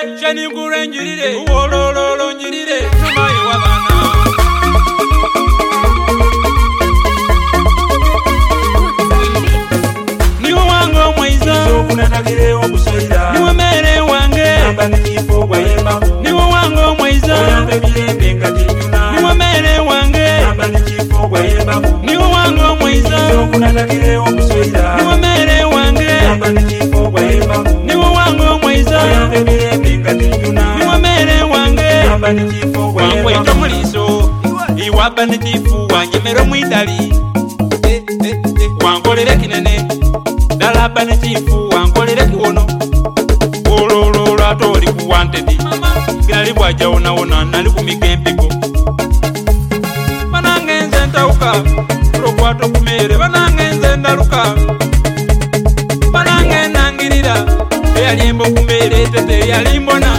shani gure njirire uolololo njirire numaye wabana niwo wango mwiza sokunatagire okusoira niwo mere wange amba nikifo gwayemba niwo wango mwiza oyambe mirembe nga tinyuna niwo mere wange amba nikifo gwayemba niwo wango mwiza sokunatagire okusoira niwo mere wange amba nikifo gwayemba niwo wango mwiza oyambe mirembe nga tinyuna niwo mere wange amba nikifo gwayemba wankwita muliso iwaba nikifu wanjemera mwidali wankolere kinene dalaba nikifu wankolere kiwono olololo ate oli ku wantedi ginali bwajawonawona nali kumiga empiko banange nze ntawuka olwokwata okumere banange nze ndaluka banange nangirira eyalimba okumere tete eyalimbona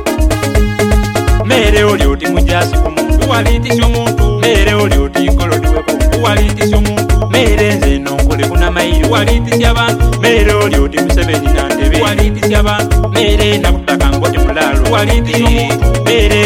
mere oli oti mujasi kumuntu walitisya omuntu mere oli oti kolodiweko walitisya omuntu mere nze nonkole kunamayiri walitisya abantu mere oli oti Museveni nantebe walitisya abantu mere nakutaka ngoti mulalo walitisya omuntu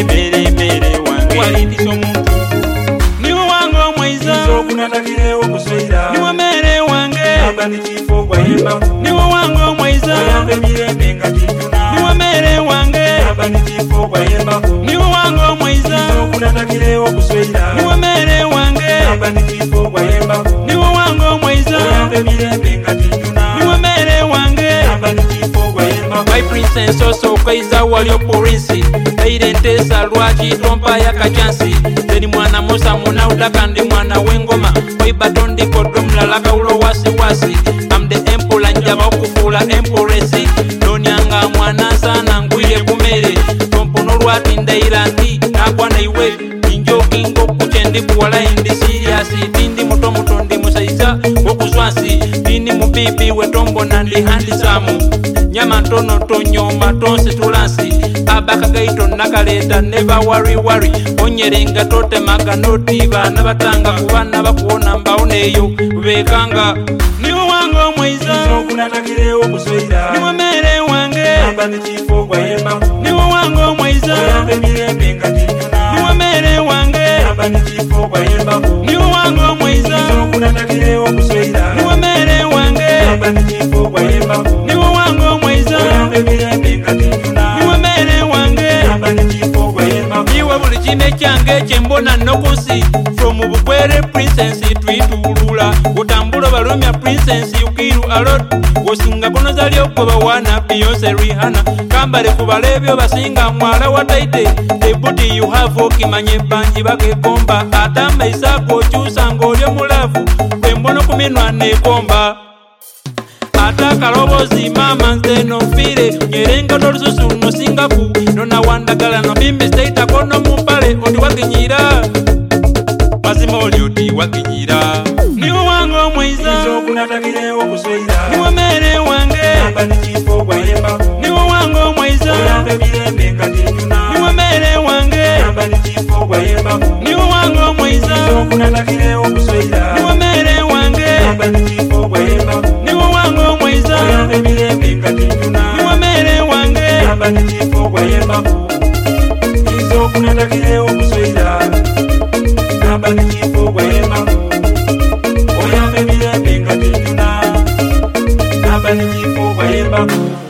mere wange walitisya omuntu niwo wange omwiza sokunatagire okusoira niwo mere wange amba nikifo gwayemba niwo wange omwiza oyambe mirembe nga tinyuna niwo mere wange amba nikifo gwayemba niwo wange omwiza sokunatagire okusoira niwo mere wange amba nikifo gwayemba niwo wange omwiza oyambe mirembe nga tinyuna niwo mere wange amba nikifo gwayemba my princess osokaiza walio porinsi aire ntesa lwaki tompa ya kachansi zeni mwana musa muna utakandi mwana wengoma waibaton kodro mlala kaulo wasiwasi am the empola njaba okufula emporesi donyanga mwana sana ngwire kumere tompono lwati ndairandi nakwana iwe injokingo kuchendi kuwala indi siriasi tindi muto ndi musaiza okuzwansi tindi mubibi wetombo nandi handisamu nyama ntono tonyoma tonsi tulansi abakagaito nakaleta never worry onyerenga totemaga noti bana batanga kubana bakuona mbaoneyo bekanga niwo wange omwiza sokunatagire okusoira niwo mere wange amba nikifo gwayemba niwo wange omwiza oyambe mirembe nga tinyuna niwo mere wange amba nikifo gwayemba niwo wange omwiza sokunatagire okusoira niwo mere wange amba nikifo gwayemba niwo wange omwiza oyambe mirembe nga tinyuna niwo mere wange amba nikifo gwayemba niwe buli kime kyange kyembona nokusi from bugwere princess twitulula utambula balumya princess ukiru alot wosinga konoza lyokwe bawana Beyonce Rihanna kambale kubala ebyo basinga mwala wa taite the booty you have okimanye banji bakekomba ata maisa gochusa ngolyo mulavu kwembono kuminwa nekomba ata kalobozi mama nze nofire nyerenga tolususu nosingaku nona wandagala nobimbi staita kono mumpale oti wakinyira mazima oli oti wakinyira niwo wange omwiza sokunatagire okusoira niwo mere wange amba nikifo gwayemba niwo wange omwiza oyambe mirembe nga tinyuna niwo mere wange amba nikifo gwayemba niwo wange omwiza sokunatagire okusoira niwo mere wange amba nikifo gwayemba niwo wange omwiza oyambe mirembe nga tinyuna niwo mere wange amba nikifo gwayemba sokunatagire okusoira amba nikifo gwayemba oyambe mirembe nga tinyuna amba nikifo gwayemba